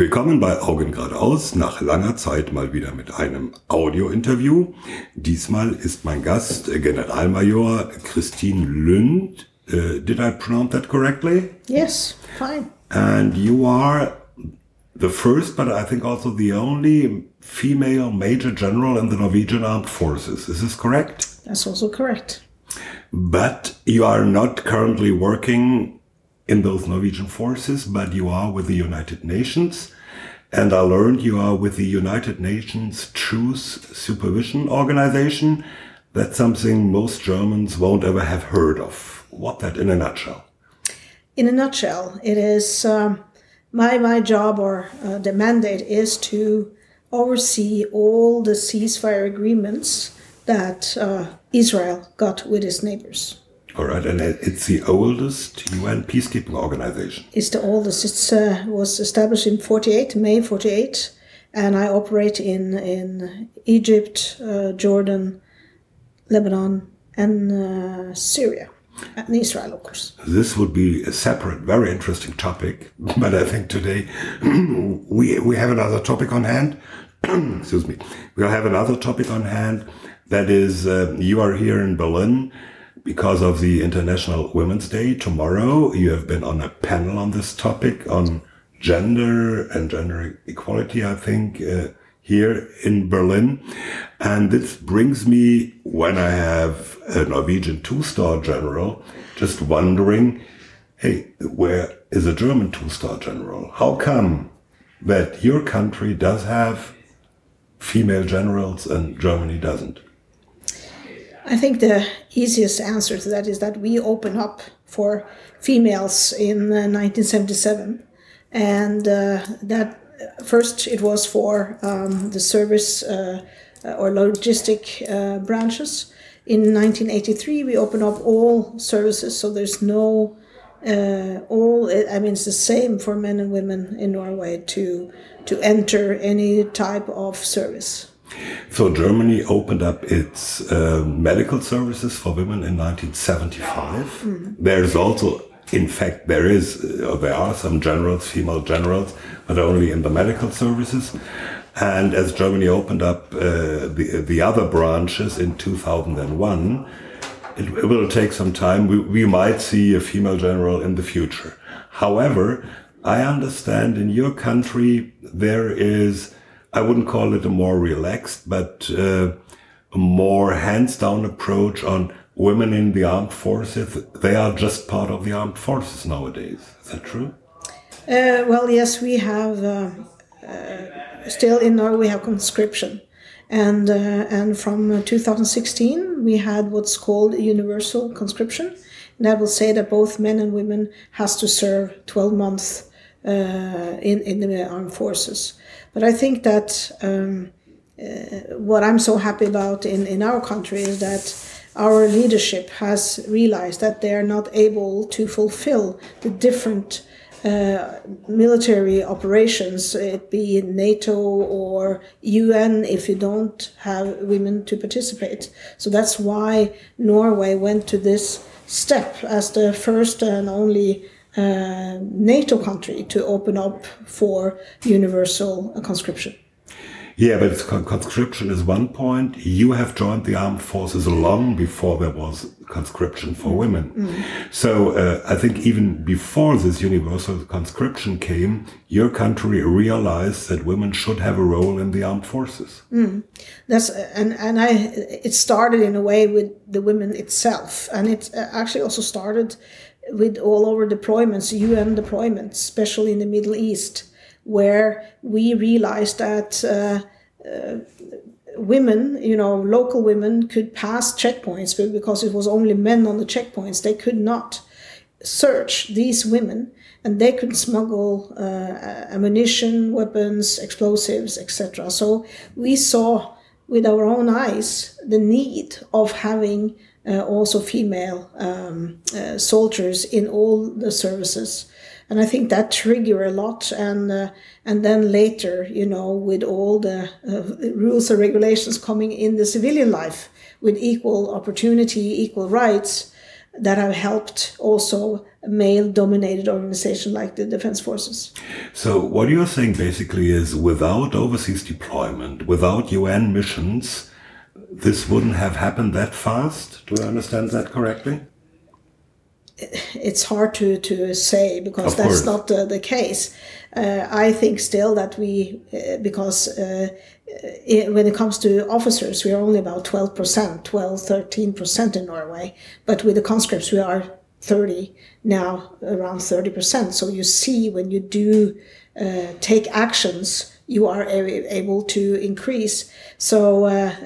Willkommen bei Augen geradeaus, nach langer Zeit mal wieder mit einem Audio-Interview. Diesmal ist mein Gast Generalmajor Christine Lund. Did I pronounce that correctly? Yes, fine. And you are the first, but I think also the only female Major General in the Norwegian Armed Forces. Is this correct? That's also correct. But you are not currently working in those Norwegian forces, but you are with the United Nations. And I learned you are with the United Nations Truce Supervision Organization. That's something most Germans won't ever have heard of. What that in a nutshell? In a nutshell, it is my job or the mandate is to oversee all the ceasefire agreements that Israel got with its neighbors. All right, and it's the oldest UN peacekeeping organization. It's the oldest. It was established in May 48, and I operate in Egypt, Jordan, Lebanon, and Syria, and Israel, of course. This would be a separate, very interesting topic, but I think today we have another topic on hand. Excuse me. We'll have another topic on hand. That is, you are here in Berlin because of the International Women's Day tomorrow. You have been on a panel on this topic on gender and gender equality, I think, here in Berlin. And this brings me, when I have a Norwegian two-star general, just wondering, hey, where is a German two-star general? How come that your country does have female generals and Germany doesn't? I think the easiest answer to that is that we opened up for females in 1977, and that first it was for the service or logistic branches. In 1983, we opened up all services, so there's no it's the same for men and women in Norway to enter any type of service. So Germany opened up its medical services for women in 1975. Mm-hmm. There's also, in fact, there are some generals, female generals, but only in the medical services. And as Germany opened up the other branches in 2001, it will take some time. We might see a female general in the future. However, I understand in your country there is, I wouldn't call it a more relaxed, but a more hands-down approach on women in the armed forces. They are just part of the armed forces nowadays. Is that true? Well, yes, we have, still in Norway we have conscription. And from 2016 we had what's called universal conscription. And that will say that both men and women has to serve 12 months in the armed forces. But I think that what I'm so happy about in our country is that our leadership has realized that they are not able to fulfill the different military operations, it be in NATO or UN, if you don't have women to participate. So that's why Norway went to this step as the first and only NATO country to open up for universal conscription. Yeah, but conscription is one point. You have joined the armed forces long before there was conscription for women. Mm. So I think even before this universal conscription came, your country realized that women should have a role in the armed forces. Mm. It started in a way with the women itself, and it actually also started with all over deployments, UN deployments, especially in the Middle East, where we realized that women, local women could pass checkpoints, but because it was only men on the checkpoints, they could not search these women, and they could smuggle ammunition, weapons, explosives, etc. So we saw with our own eyes the need of having also female soldiers in all the services. And I think that triggered a lot. And then later, with all the rules and regulations coming in the civilian life, with equal opportunity, equal rights, that have helped also a male-dominated organization like the Defense Forces. So what you're saying basically is without overseas deployment, without UN missions, this wouldn't have happened that fast? Do I understand that correctly? It's hard to say because that's not the case. I think still that when it comes to officers, we are only about 13% in Norway. But with the conscripts, we are around 30%. So you see when you do take actions, you are able to increase. So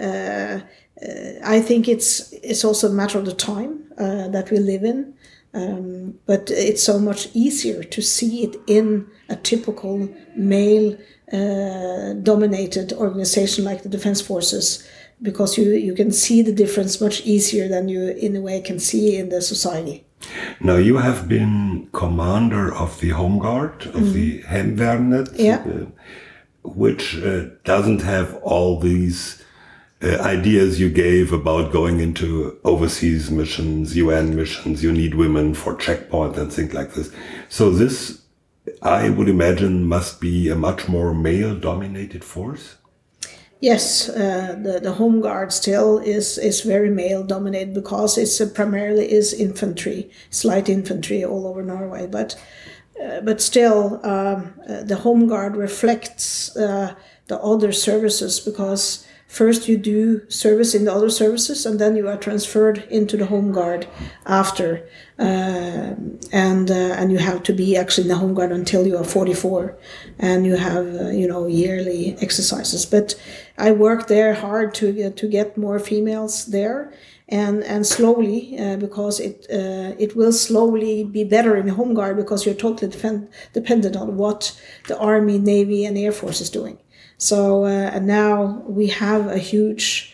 I think it's also a matter of the time that we live in. But it's so much easier to see it in a typical male-dominated organization like the Defense Forces, because you can see the difference much easier than you, in a way, can see in the society. Now, you have been commander of the Home Guard, of the Hemvärnet, which doesn't have all these ideas you gave about going into overseas missions, UN missions. You need women for checkpoint and things like this. So this, I would imagine, must be a much more male-dominated force? Yes, the Home Guard still is very male-dominated because it's primarily is infantry, light infantry all over Norway. But still, the Home Guard reflects the other services, because first you do service in the other services, and then you are transferred into the Home Guard after, and you have to be actually in the Home Guard until you are 44, and you have yearly exercises. But I worked there hard to get more females there, and slowly, because it will slowly be better in the Home Guard, because you're totally dependent on what the Army, Navy, and Air Force is doing. So and now we have a huge,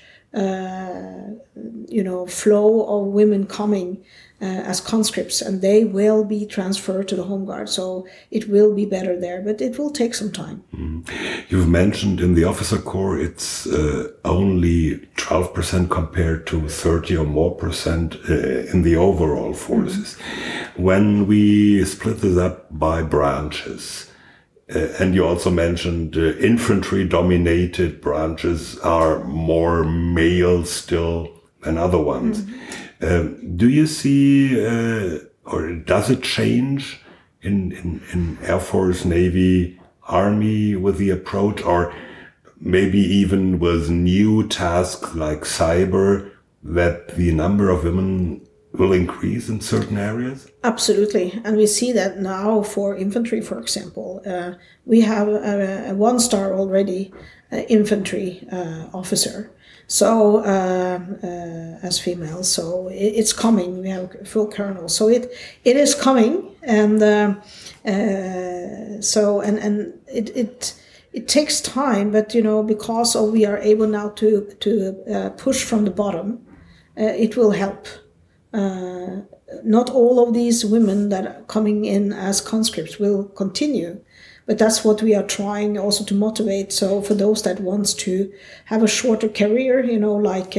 flow of women coming as conscripts, and they will be transferred to the Home Guard. So it will be better there, but it will take some time. You've mentioned in the officer corps it's only 12% compared to 30 or more percent in the overall forces. When we split this up by branches, and you also mentioned infantry-dominated branches are more male still than other ones. Do you see, or does it change in Air Force, Navy, Army with the approach, or maybe even with new tasks like cyber, that the number of women will increase in certain areas? Absolutely. And we see that now for infantry, for example. We have a one-star already infantry officer. So, as female, so it's coming. We have full colonel. So it is coming. And it takes time, but, because we are able now to push from the bottom, it will help. Not all of these women that are coming in as conscripts will continue, but that's what we are trying also to motivate. So for those that wants to have a shorter career, like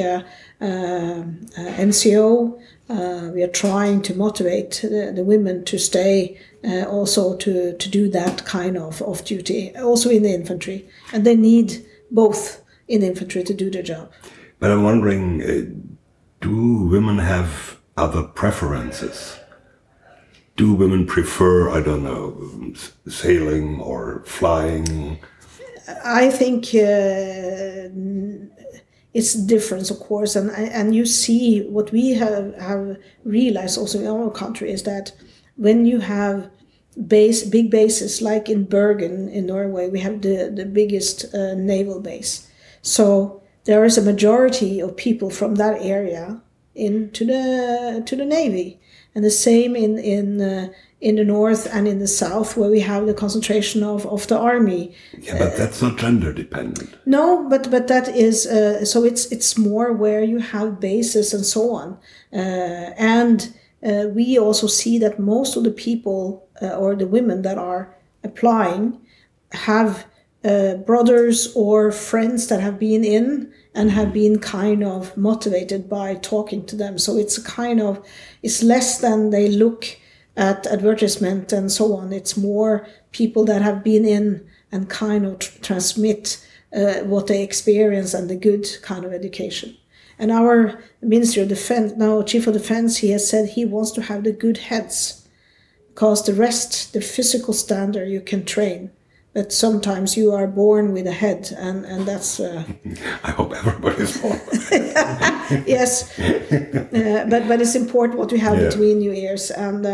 NCO, we are trying to motivate the women to stay also to do that kind of duty, also in the infantry. And they need both in the infantry to do their job. But I'm wondering, do women have other preferences? Do women prefer, I don't know, sailing or flying? I think it's different, of course, and you see what we have realized also in our country is that when you have big bases like in Bergen in Norway, we have the biggest naval base. So there is a majority of people from that area into the Navy, and the same in the north and in the south, where we have the concentration of the Army. Yeah, but that's not gender dependent. No, but that is so it's more where you have bases and so on, and we also see that most of the people or the women that are applying have brothers or friends that have been in and have been kind of motivated by talking to them. So it's it's less than they look at advertisement and so on. It's more people that have been in and kind of transmit what they experience and the good kind of education. And our Ministry of Defense, now Chief of Defense, he has said he wants to have the good heads, because the rest, the physical standard, you can train. But sometimes you are born with a head, and that's... I hope everybody's born with a head. Yes, but it's important what you have between your ears. And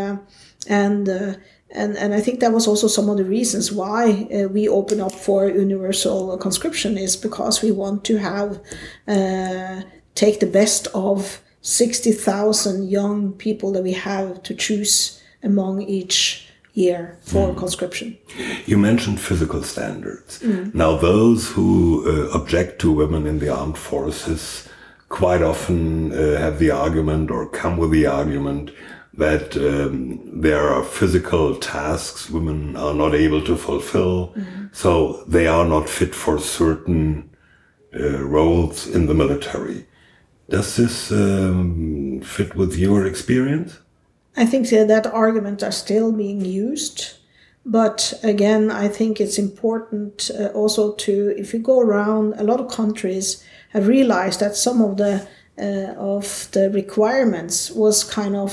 I think that was also some of the reasons why we open up for universal conscription, is because we want to have... take the best of 60,000 young people that we have to choose among each year for conscription. You mentioned physical standards. Now, those who object to women in the armed forces quite often have the argument, or come with the argument, that there are physical tasks women are not able to fulfill, so they are not fit for certain roles in the military. Does this fit with your experience? I think that arguments are still being used. But again, I think it's important also to, if you go around, a lot of countries have realized that some of the requirements was kind of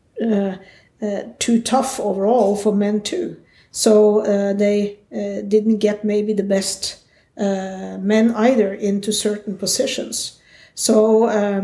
too tough overall for men too. So they didn't get maybe the best men either into certain positions. So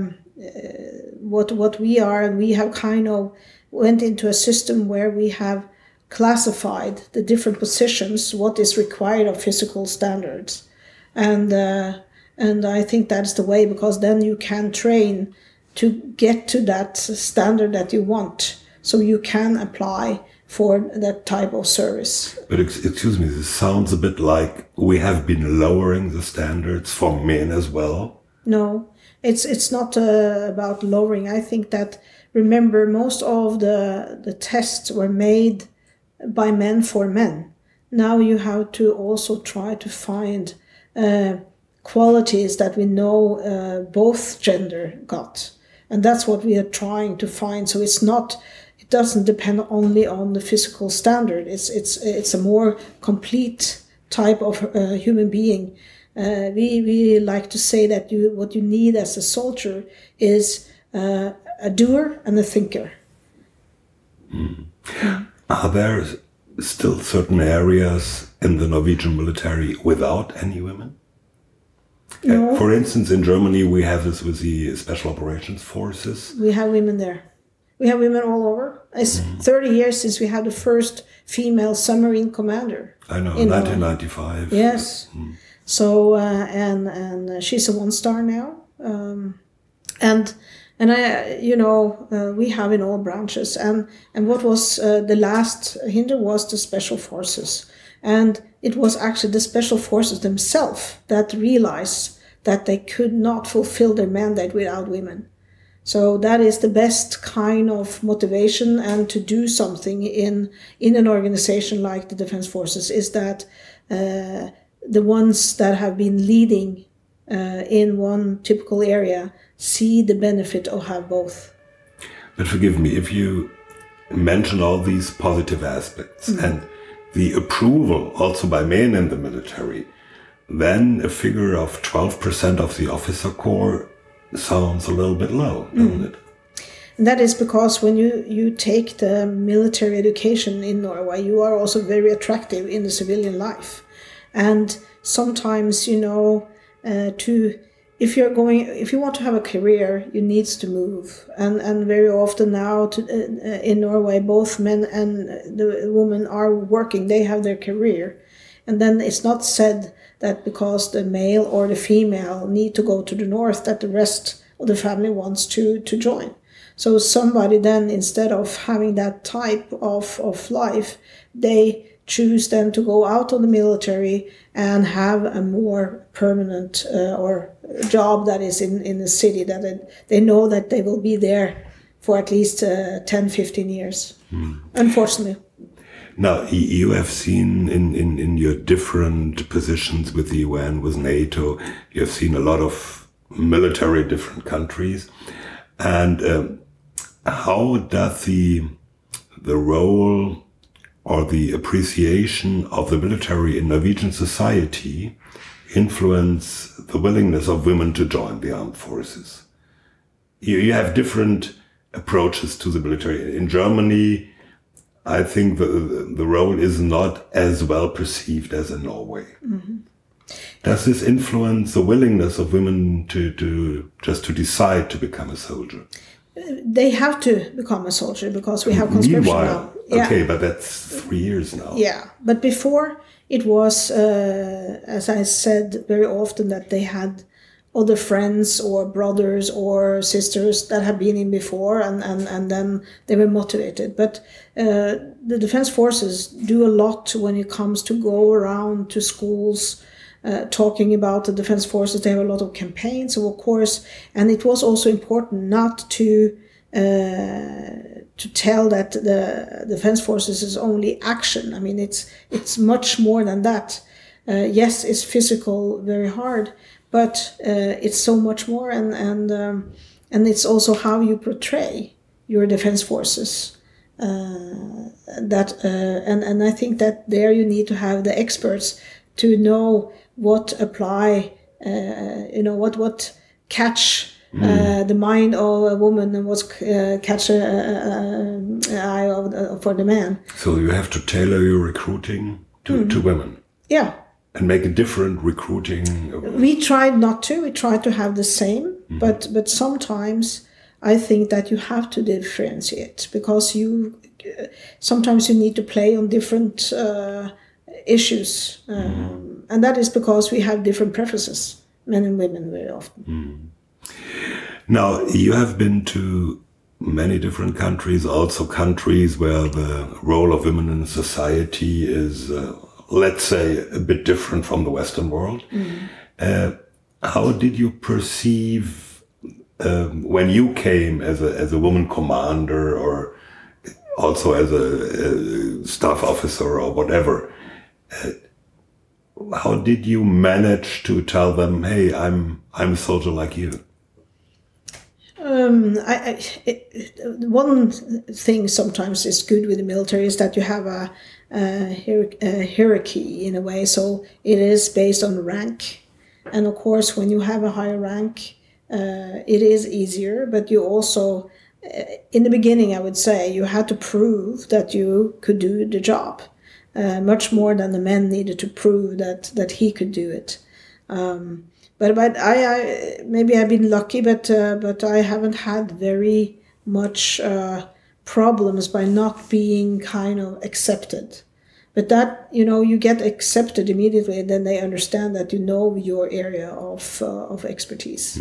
what we are, and we have kind of went into a system where we have classified the different positions, what is required of physical standards. And I think that's the way, because then you can train to get to that standard that you want. So you can apply for that type of service. But excuse me, this sounds a bit like we have been lowering the standards for men as well. No, it's not about lowering. I think that, remember, most of the tests were made by men for men. Now you have to also try to find qualities that we know both gender got. And that's what we are trying to find. So it doesn't depend only on the physical standard. It's a more complete type of human being. We like to say that what you need as a soldier is a doer and a thinker. Are there still certain areas in the Norwegian military without any women? No. For instance, in Germany, we have this with the Special Operations Forces. We have women there. We have women all over. It's 30 years since we had the first female submarine commander. I know, 1995. Yes. So, and she's a 1-star now. And we have in all branches. And what was the last hinder was the Special Forces. And it was actually the Special Forces themselves that realized that they could not fulfill their mandate without women. So that is the best kind of motivation, and to do something in an organization like the Defense Forces is that the ones that have been leading in one typical area see the benefit of have both. But forgive me, if you mention all these positive aspects and the approval also by men in the military, then a figure of 12% of the officer corps sounds a little bit low, doesn't it? And that is because when you take the military education in Norway, you are also very attractive in the civilian life. And sometimes, if you want to have a career, you need to move. And very often now in Norway, both men and the women are working. They have their career. And then it's not said that because the male or the female need to go to the north, that the rest of the family wants to join. So somebody then, instead of having that type of life, they choose then to go out of the military and have a more permanent or job that is in the city, that they know that they will be there for at least 10, 15 years, unfortunately. Now, you have seen in your different positions with the UN, with NATO, you have seen a lot of military in different countries. And how does the role or the appreciation of the military in Norwegian society influence the willingness of women to join the armed forces? You have different approaches to the military. In Germany, I think the role is not as well perceived as in Norway. Mm-hmm. Does this influence the willingness of women to decide to become a soldier? They have to become a soldier because we have conscription now. Okay, but that's 3 years now. Yeah, but before it was, as I said very often, that they had other friends or brothers or sisters that had been in before, and then they were motivated. But the Defense Forces do a lot when it comes to go around to schools, talking about the Defense Forces. They have a lot of campaigns, so of course, and it was also important not to tell that the Defense Forces is only action. I mean, it's much more than that. Yes, it's physical, very hard, but it's so much more, and it's also how you portray your Defense Forces. And I think that there you need to have the experts to know what apply, what catch the mind of a woman and what catch an eye for the man. So you have to tailor your recruiting to women. Yeah. And make a different recruiting. We tried not to. We tried to have the same, but sometimes I think that you have to differentiate because sometimes you need to play on different issues, and that is because we have different preferences, men and women, very often. Now, you have been to many different countries, also countries where the role of women in society is, let's say, a bit different from the Western world. How did you perceive when you came as a woman commander or also as a staff officer or whatever? How did you manage to tell them, "Hey, I'm a soldier like you"? One thing sometimes is good with the military is that you have a hierarchy in a way, so it is based on rank, and of course when you have a higher rank it is easier, but you also in the beginning I would say you had to prove that you could do the job much more than the men needed to prove that he could do it. But I maybe I've been lucky, but I haven't had very much problems by not being kind of accepted. But that, you get accepted immediately, and then they understand that you know your area of expertise.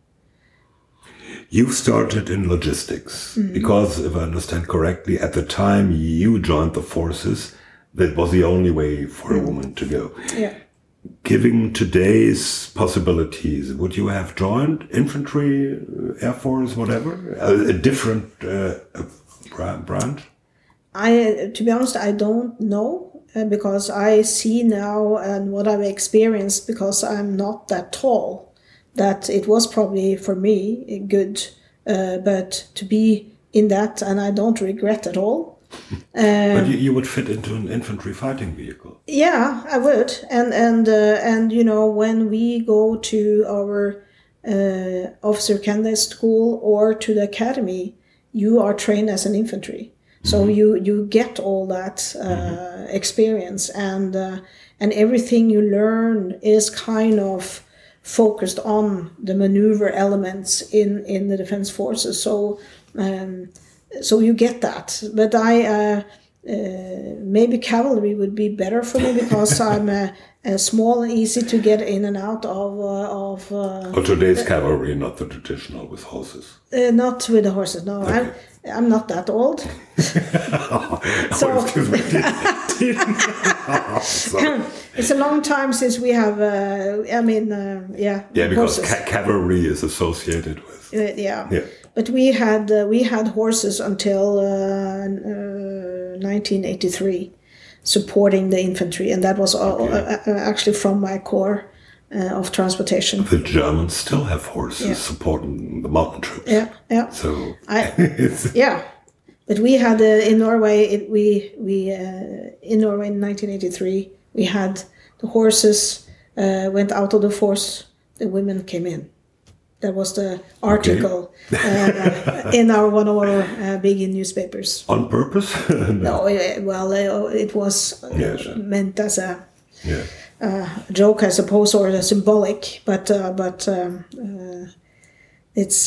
You started in logistics because, if I understand correctly, at the time you joined the forces, that was the only way for a woman to go. Yeah. Given today's possibilities, would you have joined infantry, air force, whatever, a different branch? To be honest, I don't know because I see now and what I've experienced, because I'm not that tall, that it was probably for me good, but to be in that, and I don't regret at all. But you would fit into an infantry fighting vehicle. Yeah, I would, and when we go to our officer candidate school or to the academy, you are trained as an infantry, so you get all that experience, and everything you learn is kind of focused on the maneuver elements in the Defense Forces. So you get that, but maybe cavalry would be better for me because I'm small and easy to get in and out of. Today's cavalry, not the traditional with horses. Not with the horses. No, okay. I'm not that old. It's a long time since we have. Yeah, because cavalry is associated with. Yeah. But we had horses until 1983, supporting the infantry, and that was actually from my corps of transportation. The Germans still have horses supporting the mountain troops. Yeah. So but we had in Norway. In Norway in 1983, we had the horses went out of the force. The women came in. That was the article in one of our big newspapers. On purpose? No, it was meant as a joke, I suppose, or a symbolic. But it's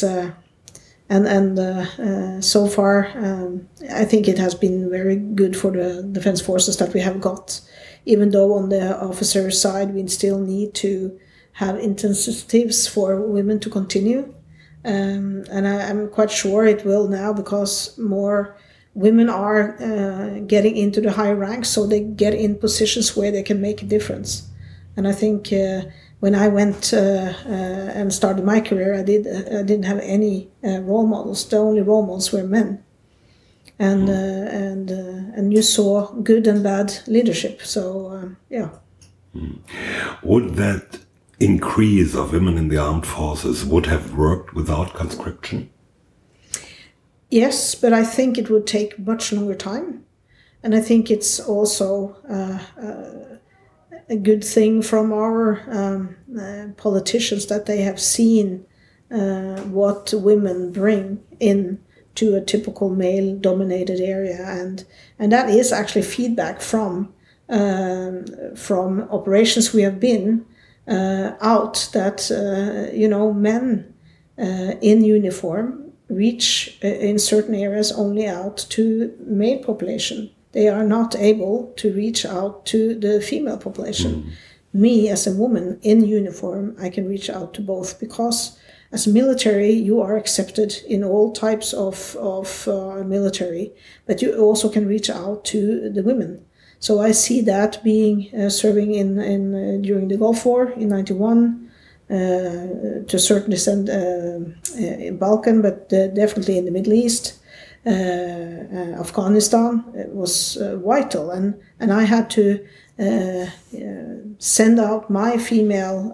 so far, I think it has been very good for the defense forces that we have got. Even though on the officer side we still need to have incentives for women to continue. And I'm quite sure it will now, because more women are getting into the higher ranks, so they get in positions where they can make a difference. And I think when I went and started my career, I didn't have any role models. The only role models were men. And you saw good and bad leadership. So, Would that increase of women in the armed forces would have worked without conscription? Yes, but I think it would take much longer time. And I think it's also a good thing from our politicians that they have seen what women bring in to a typical male-dominated area. And that is actually feedback from operations we have been out that men in uniform reach in certain areas only out to male population. They are not able to reach out to the female population. Me as a woman in uniform, I can reach out to both, because as a military you are accepted in all types of military, but you also can reach out to the women. So I see that being serving in during the Gulf War in '91, to a certain extent in Balkan, but definitely in the Middle East, Afghanistan. It was vital, and I had to send out my female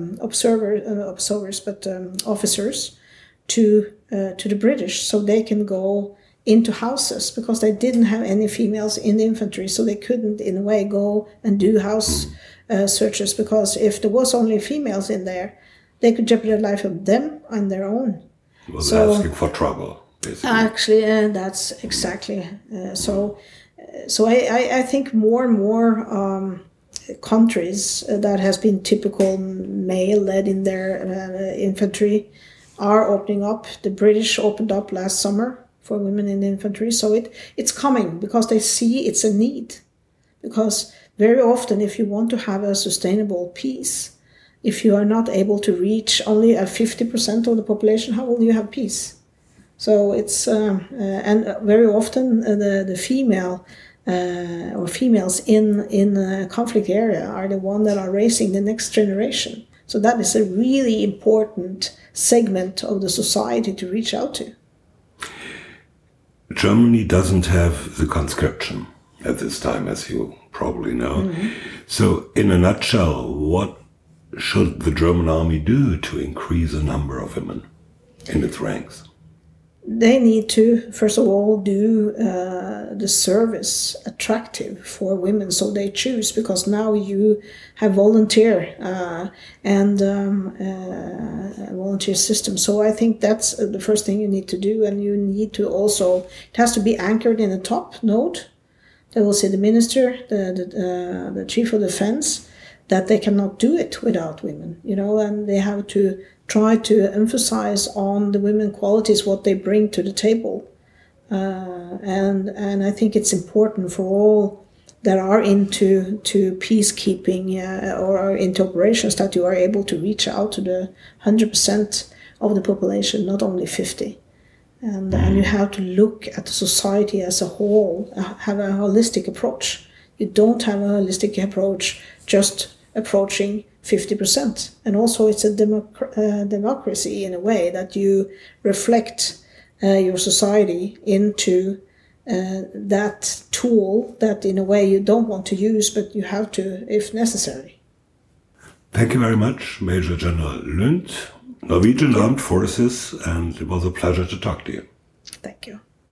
officers to the British, so they can go into houses, because they didn't have any females in the infantry, so they couldn't in a way go and do house searches, because if there was only females in there, they could jeopardize the life of them and their own. Was asking for trouble, basically. Actually, that's exactly so I think more and more countries that has been typical male-led in their infantry are opening up. The British opened up last summer for women in the infantry. So it's coming, because they see it's a need. Because very often, if you want to have a sustainable peace, if you are not able to reach only a 50% of the population, how will you have peace? So it's, and very often the female or females in a conflict area are the one that are raising the next generation. So that is a really important segment of the society to reach out to. Germany doesn't have the conscription at this time, as you probably know. So, in a nutshell, what should the German army do to increase the number of women in its ranks? They need to, first of all, do the service attractive for women, so they choose, because now you have volunteer and volunteer system. So I think that's the first thing you need to do, and you need to also, it has to be anchored in a top node. They will say the minister, the chief of defense, that they cannot do it without women, and they have to try to emphasize on the women qualities, what they bring to the table. And I think it's important for all that are into peacekeeping or are into operations, that you are able to reach out to the 100% of the population, not only 50%. And you have to look at the society as a whole, have a holistic approach. You don't have a holistic approach just approaching 50%. And also it's a democracy in a way, that you reflect your society into that tool that in a way you don't want to use, but you have to if necessary. Thank you very much, Major General Lund, Norwegian Armed Forces, and it was a pleasure to talk to you. Thank you.